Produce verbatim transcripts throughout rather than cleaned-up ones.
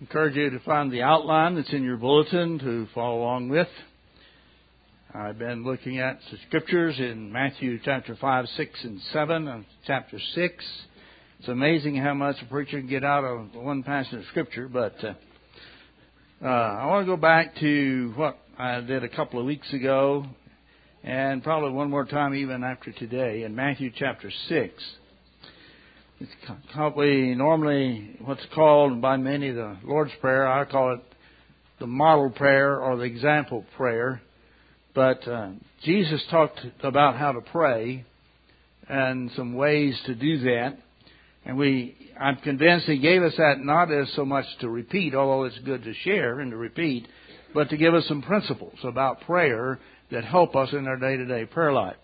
Encourage you to find the outline that's in your bulletin to follow along with. I've been looking at the scriptures in Matthew chapter five, six, and seven, and chapter six. It's amazing how much a preacher can get out of one passage of scripture, but uh, uh, I want to go back to what I did a couple of weeks ago, and probably one more time even after today, in Matthew chapter six. It's probably normally what's called by many the Lord's Prayer. I call it the model prayer or the example prayer. But uh, Jesus talked about how to pray and some ways to do that. And we, I'm convinced He gave us that not as so much to repeat, although it's good to share and to repeat, but to give us some principles about prayer that help us in our day-to-day prayer life.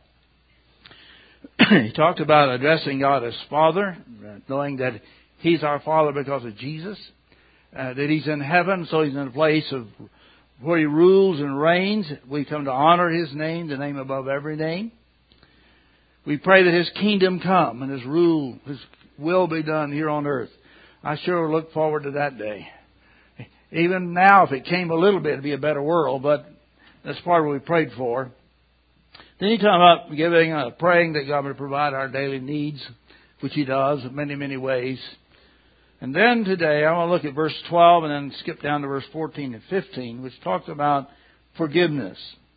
He talked about addressing God as Father, knowing that He's our Father because of Jesus, uh, that He's in heaven, so He's in a place of where He rules and reigns. We come to honor His name, the name above every name. We pray that His kingdom come and His rule, His will be done here on earth. I sure look forward to that day. Even now, if it came a little bit, it'd be a better world, but that's part of what we prayed for. Then he talked about giving, uh, praying that God would provide our daily needs, which He does in many, many ways. And then today I want to look at verse twelve and then skip down to verse fourteen and fifteen, which talks about forgiveness.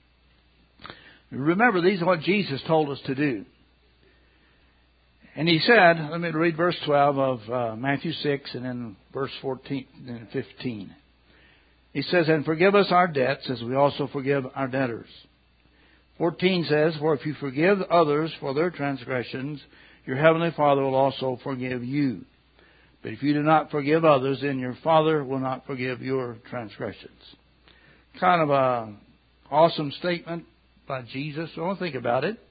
Remember, these are what Jesus told us to do. And He said, let me read verse twelve of uh, Matthew six and then verse fourteen and fifteen. He says, and forgive us our debts as we also forgive our debtors. fourteen says, for if you forgive others for their transgressions, your heavenly Father will also forgive you. But if you do not forgive others, then your Father will not forgive your transgressions. Kind of a awesome statement by Jesus. So I want to think about it.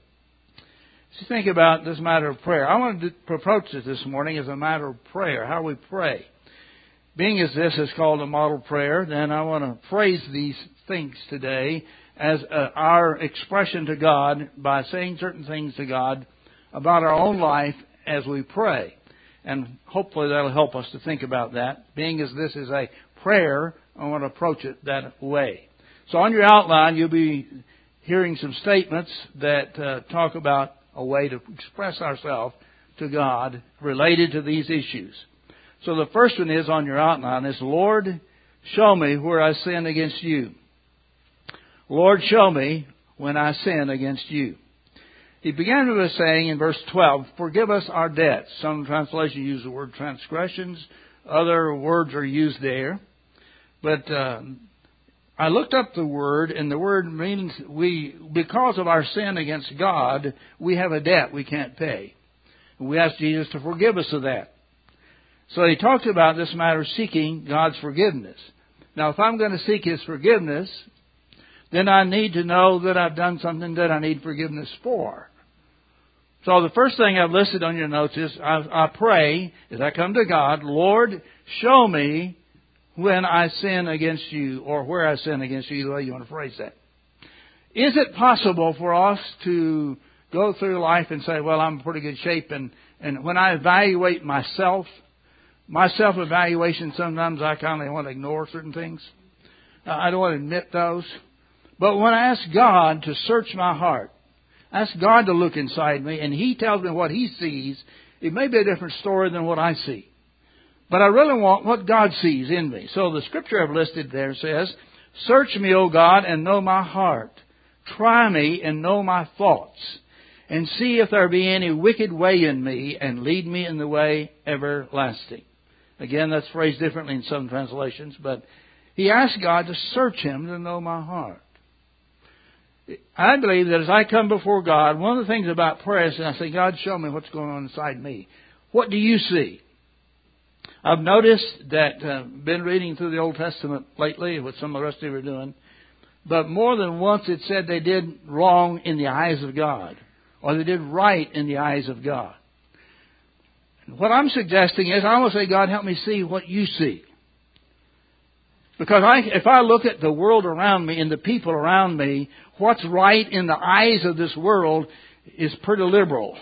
So think about this matter of prayer. I want to approach this this morning as a matter of prayer, how we pray. Being as this is called a model prayer, then I want to phrase these things today as uh, our expression to God by saying certain things to God about our own life as we pray. And hopefully that will help us to think about that. Being as this is a prayer, I want to approach it that way. So on your outline, you'll be hearing some statements that uh, talk about a way to express ourselves to God related to these issues. So the first one is on your outline is, Lord, show me where I sin against you. Lord, show me when I sin against you. He began with saying in verse twelve, forgive us our debts. Some translations use the word transgressions. Other words are used there. But uh, I looked up the word, and the word means we, because of our sin against God, we have a debt we can't pay. We ask Jesus to forgive us of that. So he talked about this matter of seeking God's forgiveness. Now, if I'm going to seek His forgiveness, then I need to know that I've done something that I need forgiveness for. So the first thing I've listed on your notes is I, I pray as I come to God, Lord, show me when I sin against you or where I sin against you, the way you want to phrase that. Is it possible for us to go through life and say, well, I'm in pretty good shape, and, and when I evaluate myself, my self-evaluation, sometimes I kind of want to ignore certain things. I don't want to admit those. But when I ask God to search my heart, ask God to look inside me, and He tells me what He sees, it may be a different story than what I see. But I really want what God sees in me. So the scripture I've listed there says, search me, O God, and know my heart. Try me and know my thoughts. And see if there be any wicked way in me, and lead me in the way everlasting. Again, that's phrased differently in some translations, but he asked God to search him to know my heart. I believe that as I come before God, one of the things about prayer is I say, God, show me what's going on inside me. What do you see? I've noticed that, uh, been reading through the Old Testament lately, what some of the rest of you are doing, but more than once it said they did wrong in the eyes of God, or they did right in the eyes of God. What I'm suggesting is I want to say, God, help me see what you see. Because I, if I look at the world around me and the people around me, what's right in the eyes of this world is pretty liberal.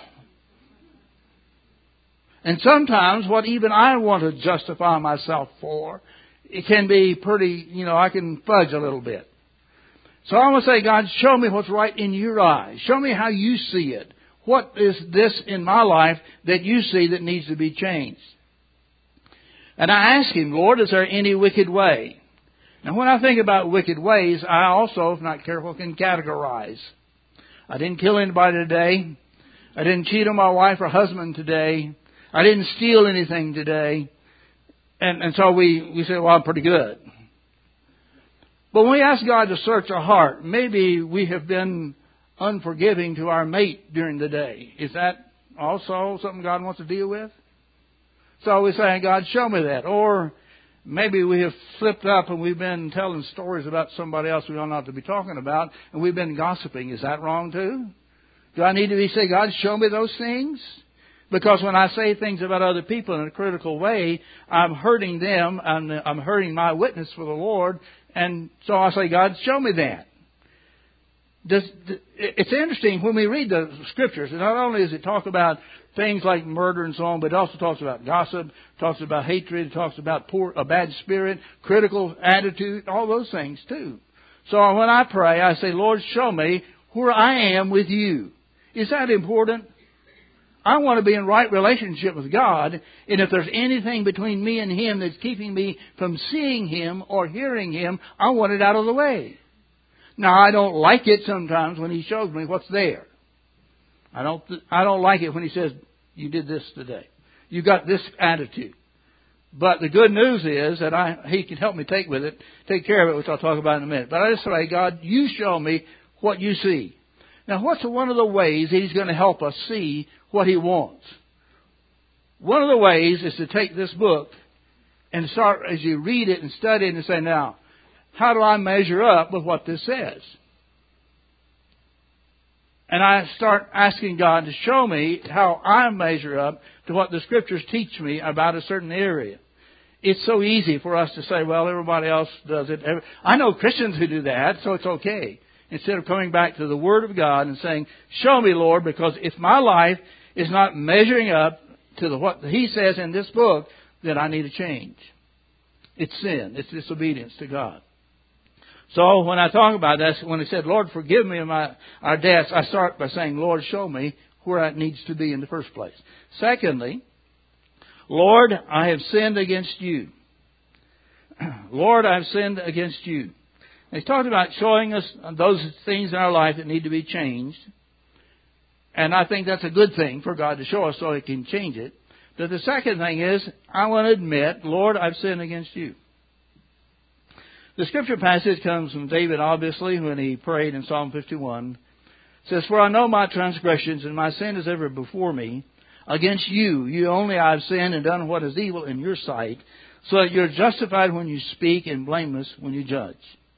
And sometimes what even I want to justify myself for it can be pretty, you know, I can fudge a little bit. So I want to say, God, show me what's right in your eyes. Show me how you see it. What is this in my life that you see that needs to be changed? And I ask Him, Lord, is there any wicked way? Now, when I think about wicked ways, I also, if not careful, can categorize. I didn't kill anybody today. I didn't cheat on my wife or husband today. I didn't steal anything today. And, and so we, we say, well, I'm pretty good. But when we ask God to search our heart, maybe we have been unforgiving to our mate during the day. Is that also something God wants to deal with? So we say, God, show me that. Or maybe we have flipped up and we've been telling stories about somebody else we don't have to be talking about, and we've been gossiping. Is that wrong too? Do I need to be say, God, show me those things? Because when I say things about other people in a critical way, I'm hurting them, and I'm hurting my witness for the Lord, and so I say, God, show me that. Does, it's interesting when we read the Scriptures, and not only does it talk about things like murder and so on, but it also talks about gossip, talks about hatred, it talks about poor, a bad spirit, critical attitude, all those things too. So when I pray, I say, Lord, show me where I am with you. Is that important? I want to be in right relationship with God, and if there's anything between me and Him that's keeping me from seeing Him or hearing Him, I want it out of the way. Now, I don't like it sometimes when He shows me what's there. I don't, I don't like it when He says, you did this today. You got this attitude. But the good news is that I, He can help me take with it, take care of it, which I'll talk about in a minute. But I just say, God, you show me what you see. Now, what's one of the ways that He's going to help us see what He wants? One of the ways is to take this book and start, as you read it and study it, and say, now, how do I measure up with what this says? And I start asking God to show me how I measure up to what the Scriptures teach me about a certain area. It's so easy for us to say, well, everybody else does it. I know Christians who do that, so it's okay. Instead of coming back to the Word of God and saying, show me, Lord, because if my life is not measuring up to the, what He says in this book, then I need a change. It's sin. It's disobedience to God. So when I talk about that, when He said, Lord, forgive me of my, our debts, I start by saying, Lord, show me where it needs to be in the first place. Secondly, Lord, I have sinned against you. Lord, I have sinned against you. And He's talked about showing us those things in our life that need to be changed. And I think that's a good thing for God to show us so He can change it. But the second thing is, I want to admit, Lord, I've sinned against you. The scripture passage comes from David, obviously, when he prayed in Psalm fifty-one. It says, for I know my transgressions, and my sin is ever before me. Against you, you only I have sinned and done what is evil in your sight, so that you're justified when you speak and blameless when you judge.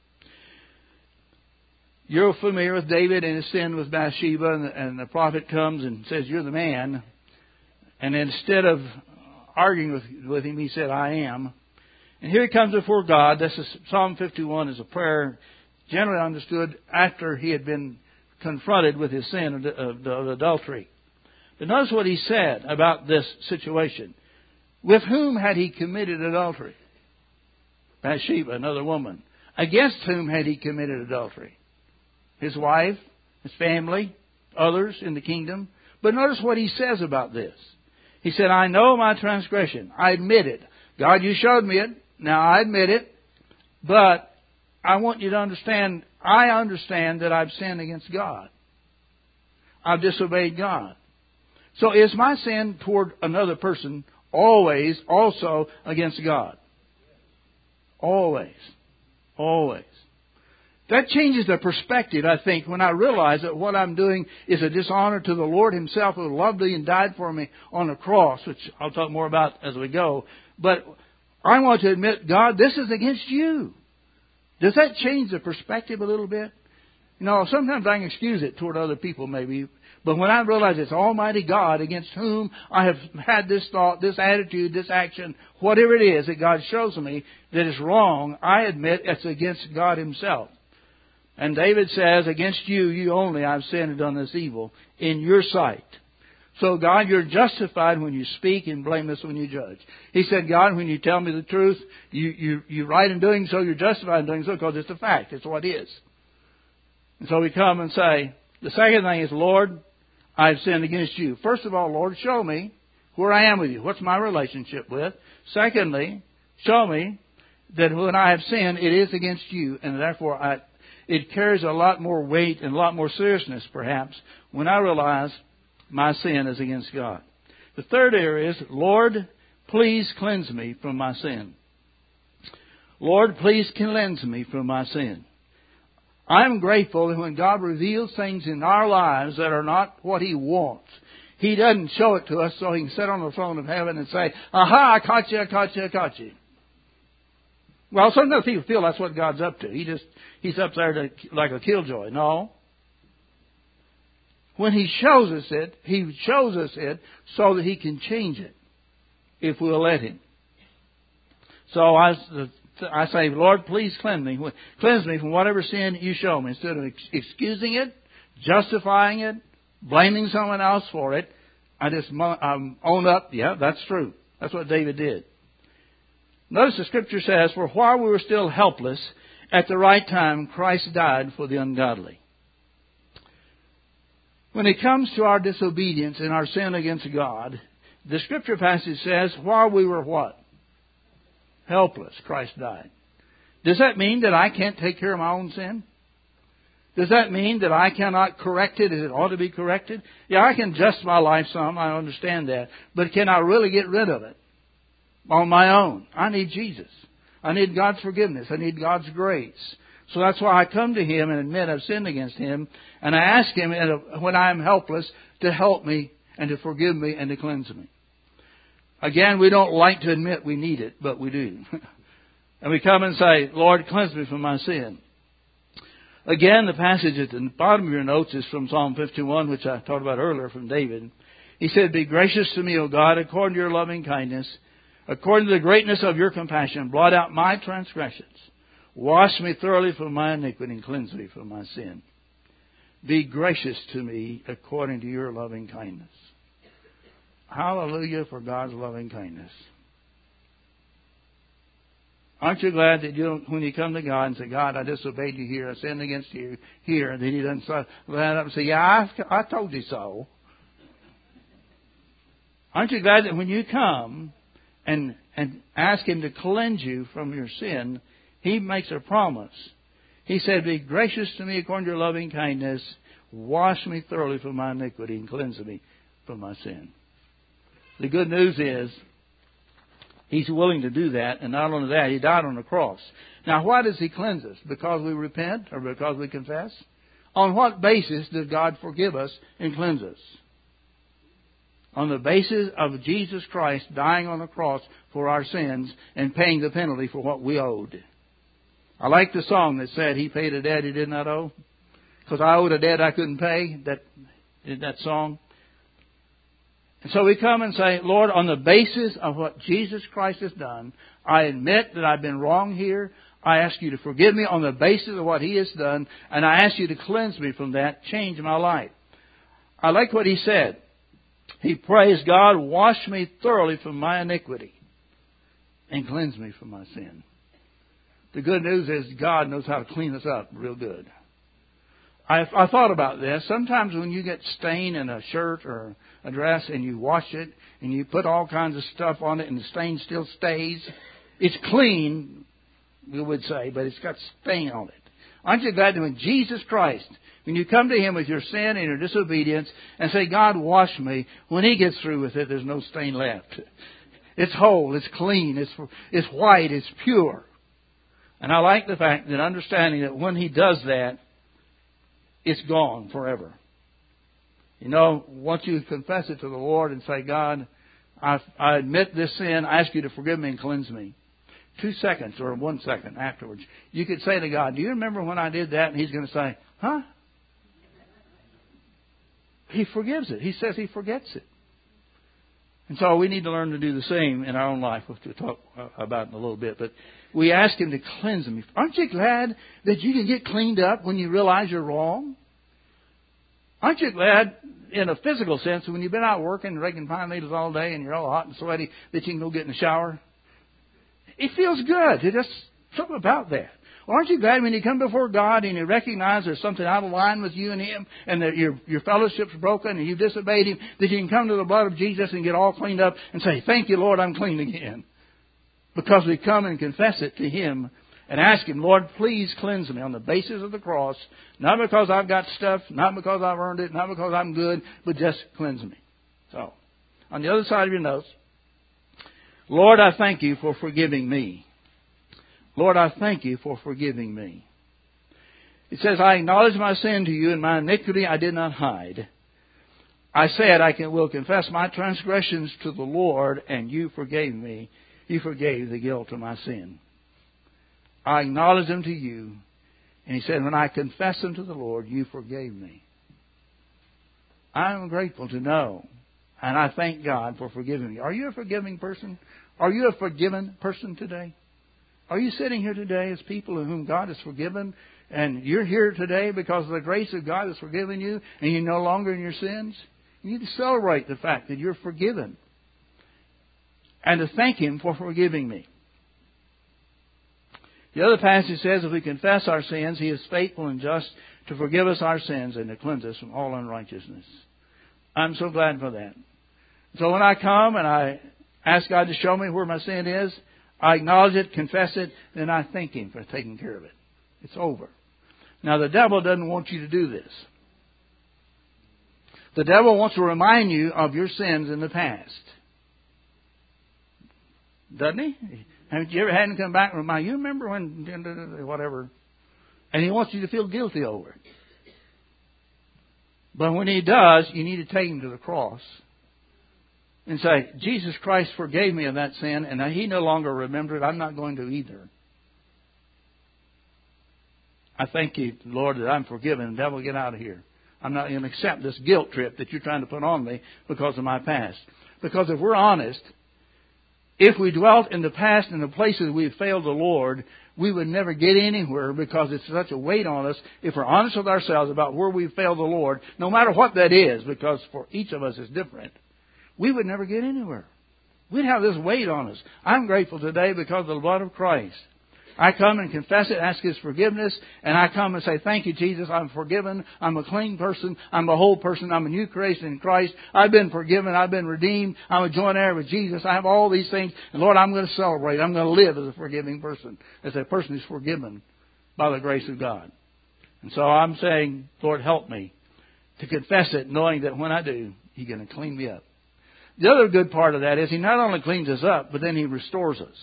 You're familiar with David and his sin with Bathsheba, and the, and the prophet comes and says, you're the man. And instead of arguing with, with him, he said, I am. And here he comes before God. This is Psalm fifty-one is a prayer generally understood after he had been confronted with his sin of, of, of adultery. But notice what he said about this situation. With whom had he committed adultery? Bathsheba, another woman. Against whom had he committed adultery? His wife, his family, others in the kingdom. But notice what he says about this. He said, I know my transgression. I admit it. God, you showed me it. Now I admit it. But I want you to understand, I understand that I've sinned against God. I've disobeyed God. So is my sin toward another person always also against God? Always. Always. That changes the perspective, I think, when I realize that what I'm doing is a dishonor to the Lord Himself who loved me and died for me on the cross, which I'll talk more about as we go. But I want to admit, God, this is against you. Does that change the perspective a little bit? You know, sometimes I can excuse it toward other people maybe. But when I realize it's Almighty God against whom I have had this thought, this attitude, this action, whatever it is that God shows me that is wrong, I admit it's against God Himself. And David says, against you, you only, I've sinned and done this evil in your sight. So, God, you're justified when you speak and blameless when you judge. He said, God, when you tell me the truth, you, you, you're right in doing so, you're justified in doing so because it's a fact. It's what it is. And so we come and say, the second thing is, Lord, I've sinned against you. First of all, Lord, show me where I am with you. What's my relationship with? Secondly, show me that when I have sinned, it is against you, and therefore I, it carries a lot more weight and a lot more seriousness, perhaps, when I realize my sin is against God. The third area is, Lord, please cleanse me from my sin. Lord, please cleanse me from my sin. I'm grateful that when God reveals things in our lives that are not what He wants, He doesn't show it to us so He can sit on the throne of heaven and say, aha, I caught you, I caught you, I caught you. Well, sometimes people feel that's what God's up to. He just, He's up there to, like a killjoy. No. When He shows us it, He shows us it so that He can change it if we'll let Him. So I, I say, Lord, please cleanse me. Cleanse me from whatever sin you show me. Instead of excusing it, justifying it, blaming someone else for it, I just um, own up, yeah, that's true. That's what David did. Notice the Scripture says, for while we were still helpless, at the right time Christ died for the ungodly. When it comes to our disobedience and our sin against God, the Scripture passage says, while we were what? Helpless, Christ died. Does that mean that I can't take care of my own sin? Does that mean that I cannot correct it as it ought to be corrected? Yeah, I can adjust my life some, I understand that. But can I really get rid of it on my own? I need Jesus. I need God's forgiveness. I need God's grace. So that's why I come to Him and admit I've sinned against Him. And I ask Him when I am helpless to help me and to forgive me and to cleanse me. Again, we don't like to admit we need it, but we do. And we come and say, Lord, cleanse me from my sin. Again, the passage at the bottom of your notes is from Psalm fifty-one, which I talked about earlier from David. He said, be gracious to me, O God, according to your loving kindness, according to the greatness of your compassion, blot out my transgressions. Wash me thoroughly from my iniquity and cleanse me from my sin. Be gracious to me according to your loving kindness. Hallelujah for God's loving kindness. Aren't you glad that you don't, when you come to God and say, God, I disobeyed you here, I sinned against you here, and then He doesn't stand up and say, yeah, I, I told you so. Aren't you glad that when you come and, and ask Him to cleanse you from your sin, He makes a promise. He said, be gracious to me according to your loving kindness, wash me thoroughly from my iniquity and cleanse me from my sin. The good news is, He's willing to do that, and not only that, He died on the cross. Now, why does He cleanse us? Because we repent or because we confess? On what basis does God forgive us and cleanse us? On the basis of Jesus Christ dying on the cross for our sins and paying the penalty for what we owed. I like the song that said, He paid a debt He did not owe. Because I owed a debt I couldn't pay. That, that song. And so we come and say, Lord, on the basis of what Jesus Christ has done, I admit that I've been wrong here. I ask you to forgive me on the basis of what He has done. And I ask you to cleanse me from that, change my life. I like what he said. He prays, God, wash me thoroughly from my iniquity and cleanse me from my sin. The good news is God knows how to clean us up real good. I, I thought about this. Sometimes when you get stain in a shirt or a dress and you wash it and you put all kinds of stuff on it and the stain still stays, it's clean, we would say, but it's got stain on it. Aren't you glad that when Jesus Christ, when you come to Him with your sin and your disobedience and say, God, wash me, when He gets through with it, there's no stain left. It's whole, it's clean, it's, it's white, it's pure. And I like the fact that understanding that when He does that, it's gone forever. You know, once you confess it to the Lord and say, God, I, I admit this sin, I ask you to forgive me and cleanse me. Two seconds or one second afterwards, you could say to God, do you remember when I did that? And He's going to say, huh? He forgives it. He says He forgets it. And so we need to learn to do the same in our own life, which we'll talk about in a little bit. But we ask Him to cleanse me. Aren't you glad that you can get cleaned up when you realize you're wrong? Aren't you glad, in a physical sense, when you've been out working, raking pine needles all day, and you're all hot and sweaty, that you can go get in the shower? It feels good. It's just something about that. Well, aren't you glad when you come before God and you recognize there's something out of line with you and Him, and that your your fellowship's broken and you've disobeyed Him, that you can come to the blood of Jesus and get all cleaned up and say, "Thank you, Lord, I'm clean again." Because we come and confess it to Him and ask Him, "Lord, please cleanse me on the basis of the cross, not because I've got stuff, not because I've earned it, not because I'm good, but just cleanse me." So, on the other side of your notes, Lord, I thank you for forgiving me. Lord, I thank you for forgiving me. It says, I acknowledge my sin to you, and my iniquity I did not hide. I said, I can, will confess my transgressions to the Lord, and you forgave me. You forgave the guilt of my sin. I acknowledge them to you. And He said, when I confess them to the Lord, you forgave me. I am grateful to know, and I thank God for forgiving me. Are you a forgiving person? Are you a forgiven person today? Are you sitting here today as people whom God has forgiven, and you're here today because the grace of God has forgiven you, and you're no longer in your sins? You need to celebrate the fact that you're forgiven, and to thank Him for forgiving me. The other passage says, if we confess our sins, He is faithful and just to forgive us our sins and to cleanse us from all unrighteousness. I'm so glad for that. So when I come and I ask God to show me where my sin is, I acknowledge it, confess it, then I thank Him for taking care of it. It's over. Now, the devil doesn't want you to do this. The devil wants to remind you of your sins in the past. Doesn't he? Have you ever had him come back and remind you, you remember when, whatever. And he wants you to feel guilty over it. But when he does, you need to take him to the cross and say, Jesus Christ forgave me of that sin, and He no longer remembers it. I'm not going to either. I thank you, Lord, that I'm forgiven. Devil, get out of here. I'm not going to accept this guilt trip that you're trying to put on me because of my past. Because if we're honest, if we dwelt in the past in the places we've failed the Lord, we would never get anywhere because it's such a weight on us. If we're honest with ourselves about where we've failed the Lord, no matter what that is, because for each of us it's different, we would never get anywhere. We'd have this weight on us. I'm grateful today because of the blood of Christ. I come and confess it, ask His forgiveness, and I come and say, thank you, Jesus, I'm forgiven. I'm a clean person. I'm a whole person. I'm a new creation in Christ. I've been forgiven. I've been redeemed. I'm a joint heir with Jesus. I have all these things. And Lord, I'm going to celebrate. I'm going to live as a forgiving person, as a person who's forgiven by the grace of God. And so I'm saying, Lord, help me to confess it, knowing that when I do, He's going to clean me up. The other good part of that is He not only cleans us up, but then He restores us.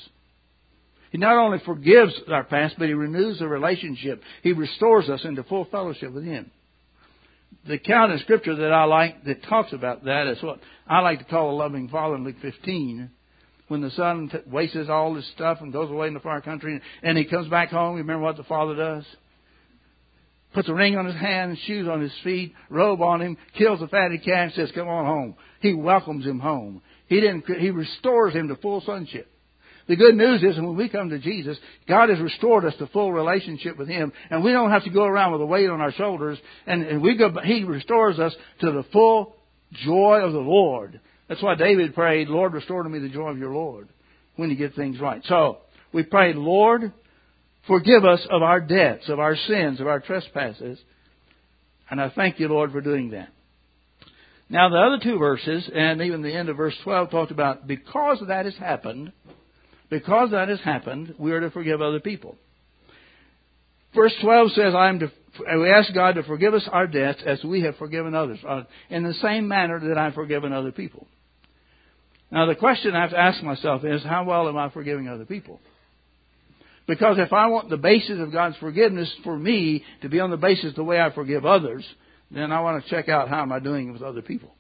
He not only forgives our past, but He renews the relationship. He restores us into full fellowship with Him. The account in Scripture that I like that talks about that is what I like to call a loving father in Luke fifteen. When the son t- wastes all his stuff and goes away in the far country, and he comes back home, you remember what the father does? Puts a ring on his hand, shoes on his feet, robe on him, kills the fatted calf, says, come on home. He welcomes him home. He didn't. He restores him to full sonship. The good news is when we come to Jesus, God has restored us to full relationship with Him, and we don't have to go around with a weight on our shoulders. And, and we go. He restores us to the full joy of the Lord. That's why David prayed, Lord, restore to me the joy of your Lord when you get things right. So we prayed, Lord, forgive us of our debts, of our sins, of our trespasses. And I thank you, Lord, for doing that. Now, the other two verses, and even the end of verse twelve, talked about because that has happened, because that has happened, we are to forgive other people. Verse twelve says, I am to, we ask God to forgive us our debts as we have forgiven others, in the same manner that I've forgiven other people. Now, the question I have to ask myself is, how well am I forgiving other people? Because if I want the basis of God's forgiveness for me to be on the basis of the way I forgive others, then I want to check out how am I doing with other people.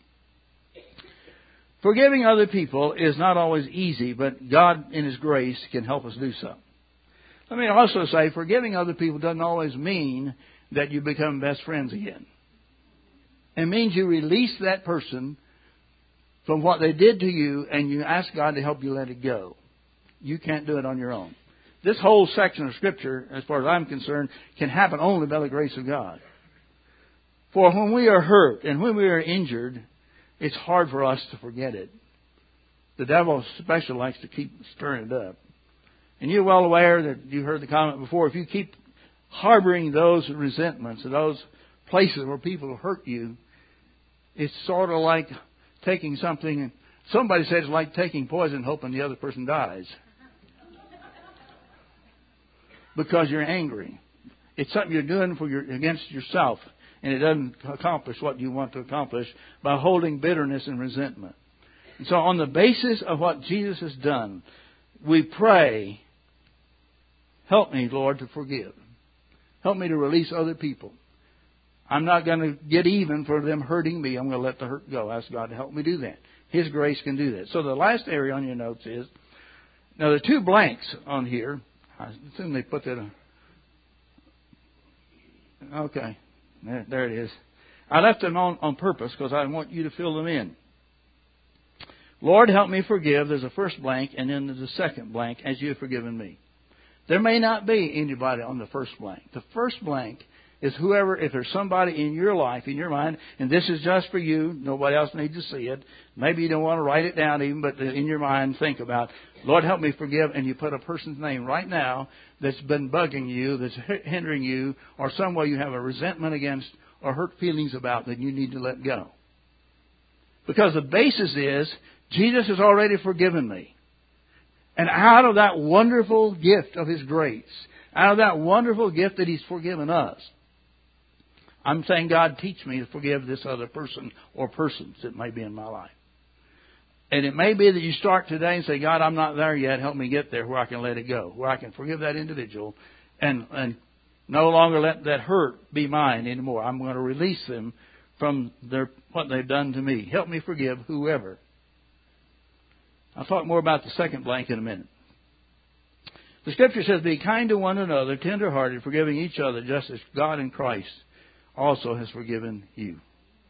Forgiving other people is not always easy, but God in His grace can help us do so. Let me also say, forgiving other people doesn't always mean that you become best friends again. It means you release that person from what they did to you and you ask God to help you let it go. You can't do it on your own. This whole section of Scripture, as far as I'm concerned, can happen only by the grace of God. For when we are hurt and when we are injured, it's hard for us to forget it. The devil especially likes to keep stirring it up. And you're well aware that you heard the comment before, if you keep harboring those resentments and those places where people hurt you, it's sort of like taking something, and somebody said it's like taking poison hoping the other person dies. Because you're angry. It's something you're doing for your, against yourself, and it doesn't accomplish what you want to accomplish by holding bitterness and resentment. And so on the basis of what Jesus has done, we pray, help me, Lord, to forgive. Help me to release other people. I'm not going to get even for them hurting me. I'm going to let the hurt go. Ask God to help me do that. His grace can do that. So the last area on your notes is, now there are two blanks on here. I assume they put that on. Okay. There, there it is. I left them on, on purpose because I want you to fill them in. Lord, help me forgive. There's a first blank, and then there's a second blank, as you have forgiven me. There may not be anybody on the first blank. The first blank is whoever, if there's somebody in your life, in your mind, and this is just for you, nobody else needs to see it. Maybe you don't want to write it down even, but in your mind think about, Lord, help me forgive, and you put a person's name right now that's been bugging you, that's hindering you, or some way you have a resentment against or hurt feelings about that you need to let go. Because the basis is, Jesus has already forgiven me. And out of that wonderful gift of His grace, out of that wonderful gift that He's forgiven us, I'm saying, God, teach me to forgive this other person or persons that may be in my life. And it may be that you start today and say, God, I'm not there yet. Help me get there where I can let it go, where I can forgive that individual and, and no longer let that hurt be mine anymore. I'm going to release them from their what they've done to me. Help me forgive whoever. I'll talk more about the second blank in a minute. The Scripture says, be kind to one another, tender-hearted, forgiving each other, just as God in Christ also has forgiven you.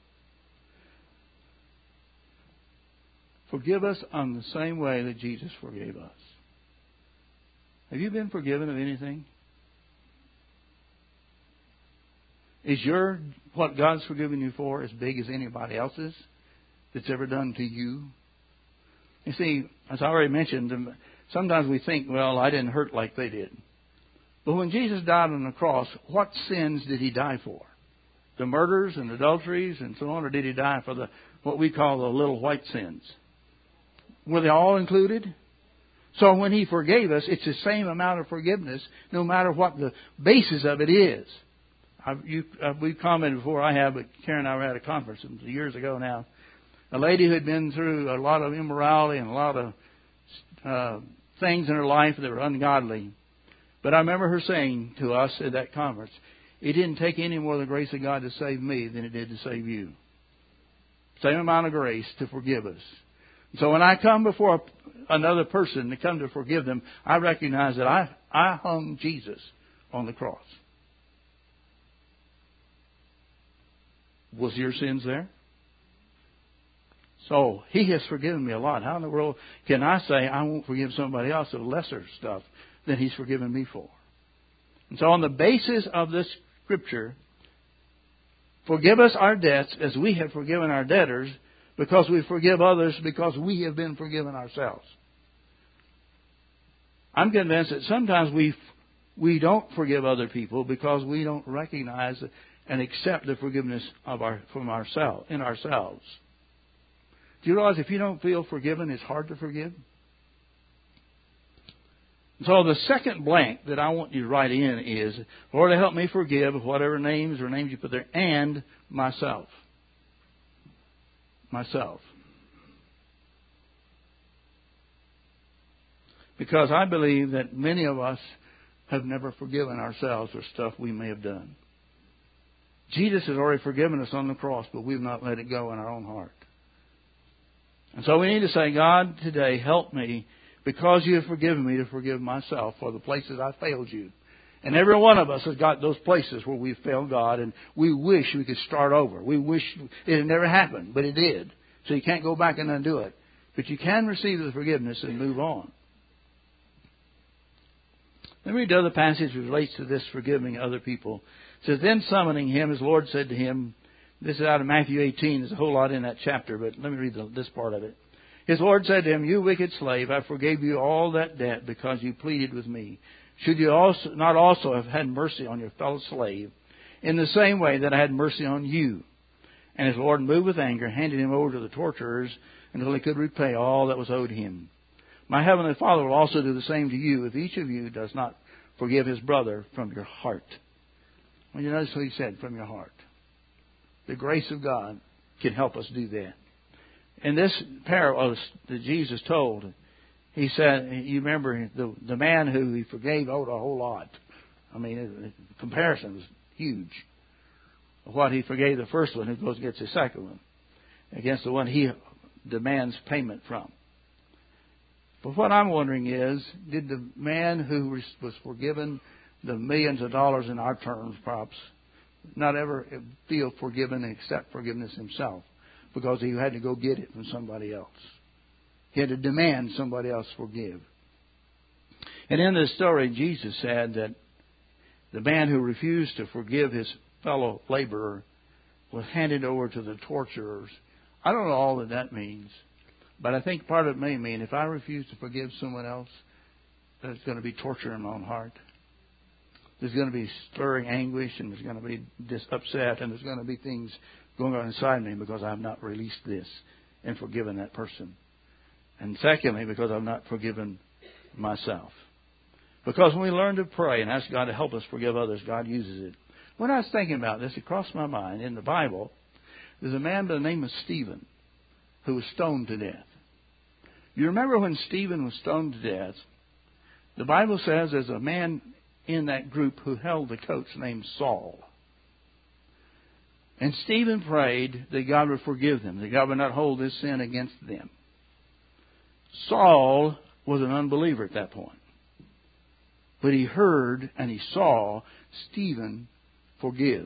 Forgive us on the same way that Jesus forgave us. Have you been forgiven of anything? Is your, what God's forgiven you for, as big as anybody else's that's ever done to you? You see, as I already mentioned, sometimes we think, well, I didn't hurt like they did. But when Jesus died on the cross, what sins did He die for? The murders and adulteries and so on, or did He die for the what we call the little white sins? Were they all included? So when He forgave us, it's the same amount of forgiveness, no matter what the basis of it is. I've, you, uh, we've commented before, I have, but Karen and I were at a conference years ago now. A lady who had been through a lot of immorality and a lot of uh, things in her life that were ungodly. But I remember her saying to us at that conference, it didn't take any more of the grace of God to save me than it did to save you. Same amount of grace to forgive us. So when I come before another person to come to forgive them, I recognize that I, I hung Jesus on the cross. Was your sins there? So He has forgiven me a lot. How in the world can I say I won't forgive somebody else of lesser stuff than He's forgiven me for? And so on the basis of this Scripture, forgive us our debts as we have forgiven our debtors, because we forgive others because we have been forgiven ourselves. I'm convinced that sometimes we we don't forgive other people because we don't recognize and accept the forgiveness of our from ourselves in ourselves. Do you realize if you don't feel forgiven, it's hard to forgive? So the second blank that I want you to write in is, Lord, help me forgive whatever names or names you put there, and myself. Myself. Because I believe that many of us have never forgiven ourselves for stuff we may have done. Jesus has already forgiven us on the cross, but we've not let it go in our own heart. And so we need to say, God, today help me, because you have forgiven me, to forgive myself for the places I failed you. And every one of us has got those places where we've failed God, and we wish we could start over. We wish it had never happened, but it did. So you can't go back and undo it. But you can receive the forgiveness and move on. Let me read the other passage that relates to this forgiving other people. It says, then summoning him, his Lord said to him, This is out of Matthew eighteen. There's a whole lot in that chapter, but let me read the, this part of it. His Lord said to him, "You wicked slave, I forgave you all that debt because you pleaded with me. Should you also not also have had mercy on your fellow slave in the same way that I had mercy on you?" And his Lord, moved with anger, handed him over to the torturers until he could repay all that was owed him. My heavenly Father will also do the same to you if each of you does not forgive his brother from your heart. Well, you notice what he said, from your heart. The grace of God can help us do that. In this parable that Jesus told, he said, you remember the, the man who he forgave owed a whole lot. I mean, the comparison was huge. What he forgave the first one, who goes and gets the second one, against the one he demands payment from. But what I'm wondering is, did the man who was forgiven the millions of dollars in our terms, perhaps, not ever feel forgiven and accept forgiveness himself because he had to go get it from somebody else? He had to demand somebody else forgive. And in this story, Jesus said that the man who refused to forgive his fellow laborer was handed over to the torturers. I don't know all that that means, but I think part of it may mean if I refuse to forgive someone else, there's going to be torture in my own heart. There's going to be stirring anguish, and there's going to be this upset, and there's going to be things going on inside me because I have not released this and forgiven that person. And secondly, because I've not forgiven myself. Because when we learn to pray and ask God to help us forgive others, God uses it. When I was thinking about this, it crossed my mind. In the Bible, there's a man by the name of Stephen who was stoned to death. You remember when Stephen was stoned to death, the Bible says there's a man in that group who held the coats named Saul. And Stephen prayed that God would forgive them, that God would not hold this sin against them. Saul was an unbeliever at that point. But he heard and he saw Stephen forgive.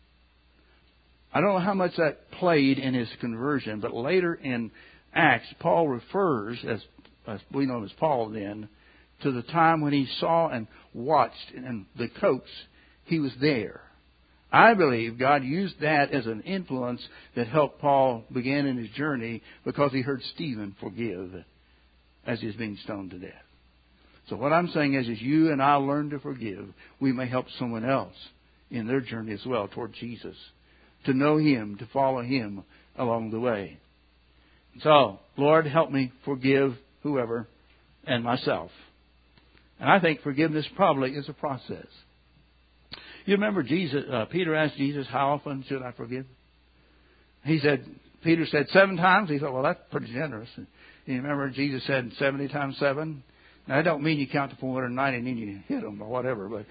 I don't know how much that played in his conversion, but later in Acts, Paul refers, as, as we know him as Paul then, to the time when he saw and watched and the coats, he was there. I believe God used that as an influence that helped Paul begin in his journey because he heard Stephen forgive as he was being stoned to death. So what I'm saying is, as you and I learn to forgive, we may help someone else in their journey as well toward Jesus, to know Him, to follow Him along the way. So, Lord, help me forgive whoever and myself. And I think forgiveness probably is a process. You remember Jesus? Uh, Peter asked Jesus, "How often should I forgive?" He said, Peter said seven times. He thought, well, that's pretty generous. And you remember Jesus said seventy times seven. Now, I don't mean you count to four hundred ninety and then you hit them or whatever, but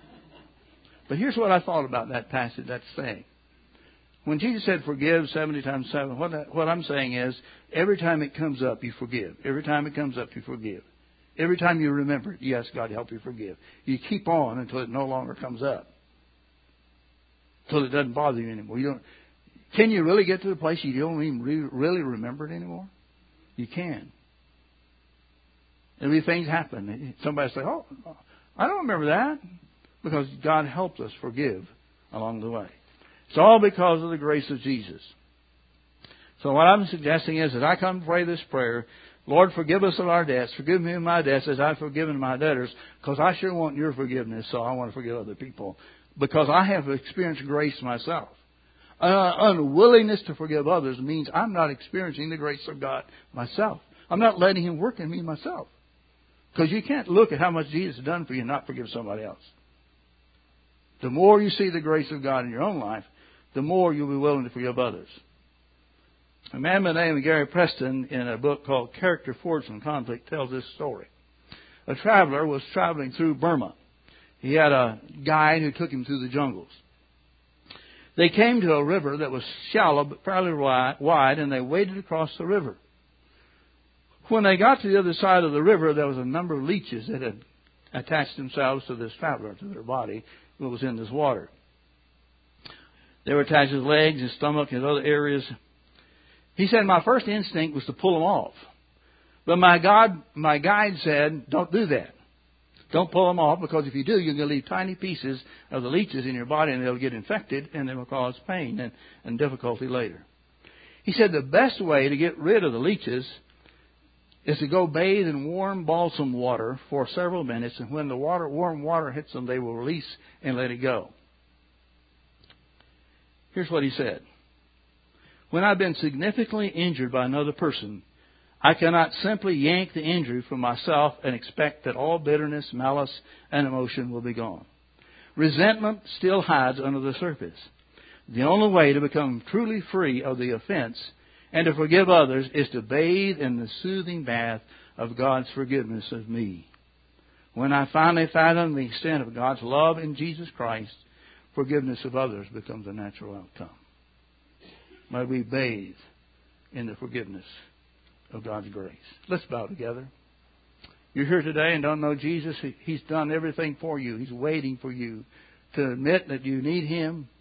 but here's what I thought about that passage, that saying. When Jesus said forgive seventy times seven, what, I, what I'm saying is every time it comes up, you forgive. Every time it comes up, you forgive. Every time you remember it, you ask God to help you forgive. You keep on until it no longer comes up. Until it doesn't bother you anymore. You don't. Can you really get to the place you don't even re- really remember it anymore? You can. There'll be things happen. Somebody say, "Oh, I don't remember that," because God helped us forgive along the way. It's all because of the grace of Jesus. So what I'm suggesting is that I come to pray this prayer, Lord, forgive us of our debts. Forgive me of my debts as I've forgiven my debtors, because I sure want your forgiveness, so I want to forgive other people. Because I have experienced grace myself. Uh, unwillingness to forgive others means I'm not experiencing the grace of God myself. I'm not letting Him work in me myself. Because you can't look at how much Jesus has done for you and not forgive somebody else. The more you see the grace of God in your own life, the more you'll be willing to forgive others. A man by the name of Gary Preston, in a book called Character Forged from Conflict, tells this story. A traveler was traveling through Burma. He had a guide who took him through the jungles. They came to a river that was shallow but fairly wide, and they waded across the river. When they got to the other side of the river, there was a number of leeches that had attached themselves to this traveler, to their body, that was in this water. They were attached to his legs, his stomach, and other areas. He said, my first instinct was to pull them off. But my God, my guide said, don't do that. Don't pull them off, because if you do, you're going to leave tiny pieces of the leeches in your body, and they'll get infected, and they will cause pain and, and difficulty later. He said the best way to get rid of the leeches is to go bathe in warm balsam water for several minutes, and when the water, warm water hits them, they will release and let it go. Here's what he said. When I've been significantly injured by another person, I cannot simply yank the injury from myself and expect that all bitterness, malice, and emotion will be gone. Resentment still hides under the surface. The only way to become truly free of the offense and to forgive others is to bathe in the soothing bath of God's forgiveness of me. When I finally fathom the extent of God's love in Jesus Christ, forgiveness of others becomes a natural outcome. May we bathe in the forgiveness of God's grace. Let's bow together. You're here today and don't know Jesus. He's done everything for you. He's waiting for you to admit that you need Him,